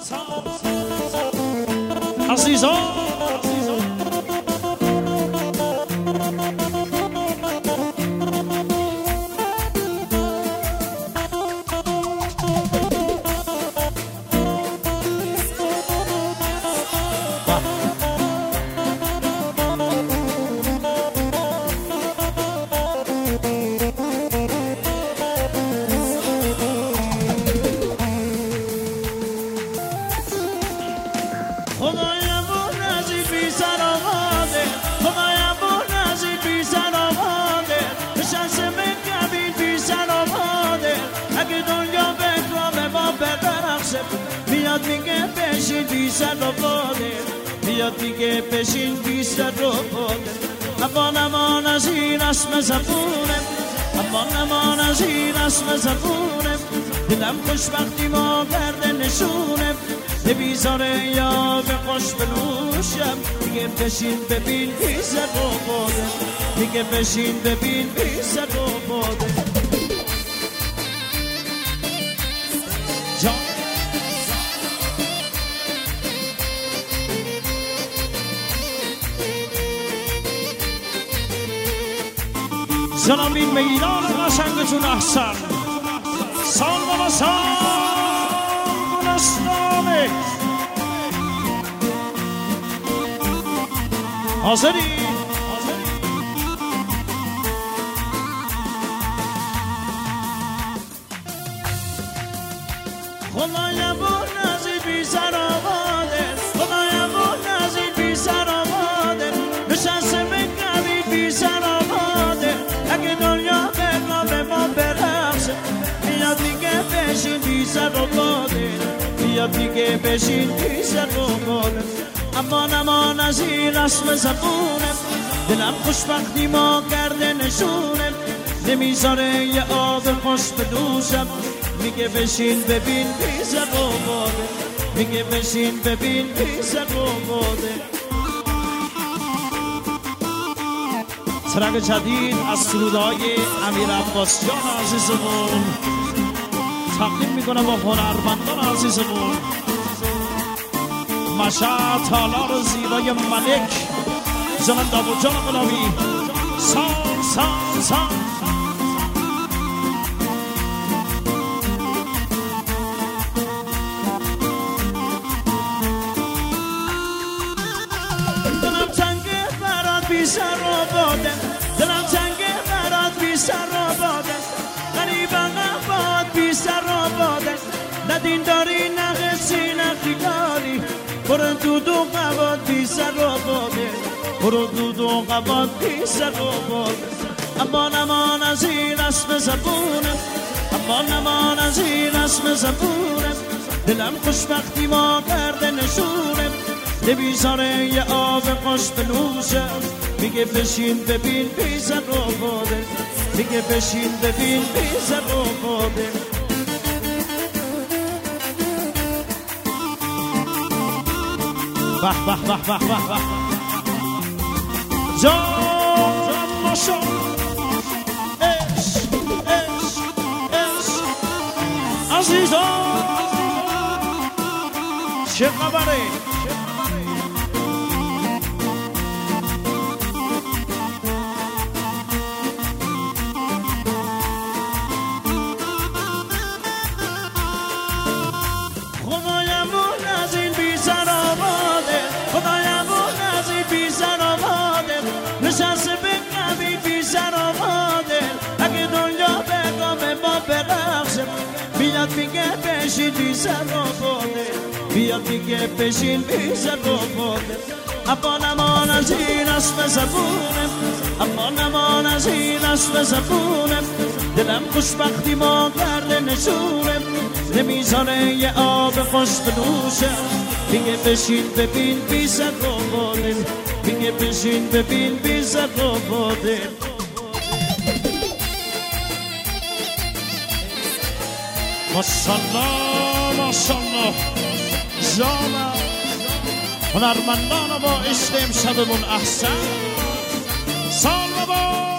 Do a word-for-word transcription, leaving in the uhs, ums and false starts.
عزیزان میاد میگه بشین بی سر و باده میاد میگه بشین بی سر و باده امان امان از این اسم زبونه امان امان از این اسم زبونه دلم خوش وقتی ما کرده نشونه نمیذاره یا به خوش بنوشم میگه بشین ببین بی سر و باده میگه بشین ببین بی سر و باده جان جناب این میدان قشنگتون احسن سال و سال اسلامی حاضری خدایا بود نزید بی سر آباده خدایا بود نزید بی سر آباده نشسته بگمی بی سر آباده اگه دنیا بگا به ما برخصه میاد میگه بشین بی سر آباده میاد میگه بشین بی سر آباده امان امان از این رسم زبونه دلم خوشبختی ما کرده نشونه نمیذاره یه آب خوش بدوشم میگه بشین ببین بی سر آباده میگه بشین ببین بی سر آباده ترک جدید از سرودهای امیر عباس جان عزیزمون تقدیم میکنه با هنرمندان عزیزمون مشهد تالار زیبای ملک جان داوود جان غلامی سال سال سال بی سر و باده دلم تنگه برات بی سر و باده غریبم باد بی سر و باده نه دین داری نه حسی نه خیالی برو دود و قباد بی سر و باده برو دود و قباد بی سر و باده امان امان از این اسم زبونه امان امان از این اسم زبونه دلم خوشبختی ما کرده نشونه نمیذاره یه آب خوش بنوشه میگه بشین ببین بی سر و باده میگه بشین ببین بی سر و باده به به به به به به جان ماشا عشق عشق عشق عزیزان چه خبره نشسته بگمی بی سر آماده اگه دنیا بگم ما برخصه بیاد میگه بشین بی سر آماده بیاد میگه بشین بی سر آماده امان امان از این اسم زبونه امان امان از این اسم زبونه دلم خوشبختی ما کرده نشونه نمیذاره یه آب خوش بنوشه میگه بشین ببین بی سر آماده میگه بشین ببین بی سر آماده ماشالله ماشالله جانا هنرمندان با عشق امشبمون احسن سال مبارک